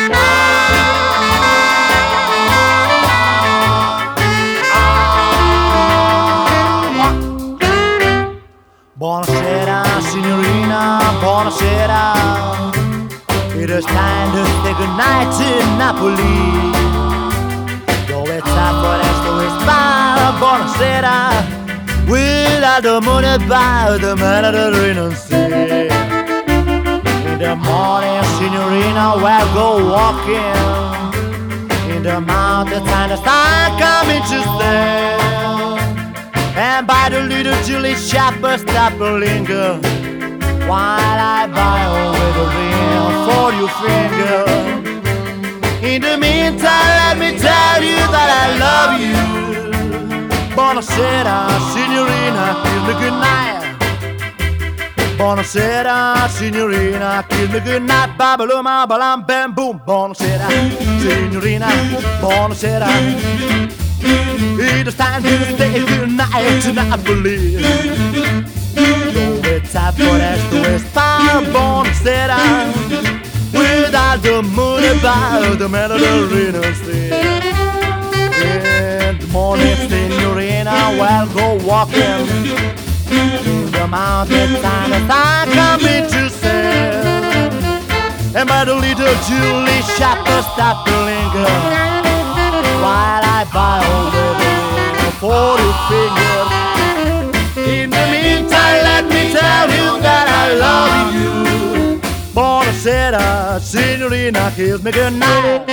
Buonasera signorina, buonasera. It is time to say goodnight to Napoli. Though it's time for us to whisper, buonasera. Without the moon by the Mediterranean Sea. In the morning, signorina, we'll go walking. In the mountains and the sun coming to stay. And by the little Julie Shepherd stop and linger while I buy with a ring for your finger. In the meantime, let me tell you that I love you. Buonasera, signorina, kiss me goodnight. Buonasera, signorina, kiss me goodnight. Babaluma, balam, bam, boom. Buonasera, signorina, buonasera. It is time to say goodnight to Napoli. Though it's time for us to whisper, buonasera. Without the moon above the Mediterranean Sea. In the morning, signorina, we'll go walking. In the mountains and the sun coming to sail. And by the little Julie Shepherd stop to linger while I buy over for your finger. In the meantime, let me tell you that I love you. Buonasera, signorina, kiss me goodnight.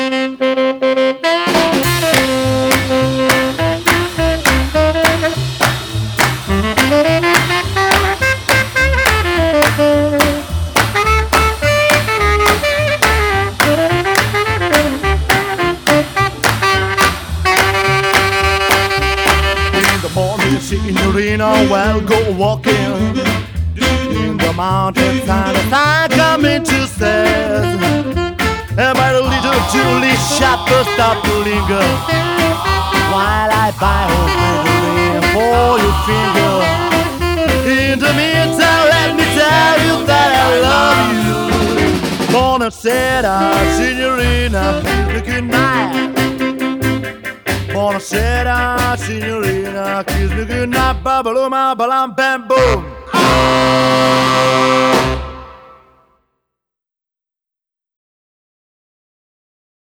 Signorina, we'll go walking in the mountains and the sun coming to stairs. And by the little Julie Shepherd stop to linger while I buy a ring for your finger. In the meantime, let me tell you that I love you. Buonasera, signorina, good night. Buonasera, signorina, kiss me goodnight, babaluma, balam, bam, boom.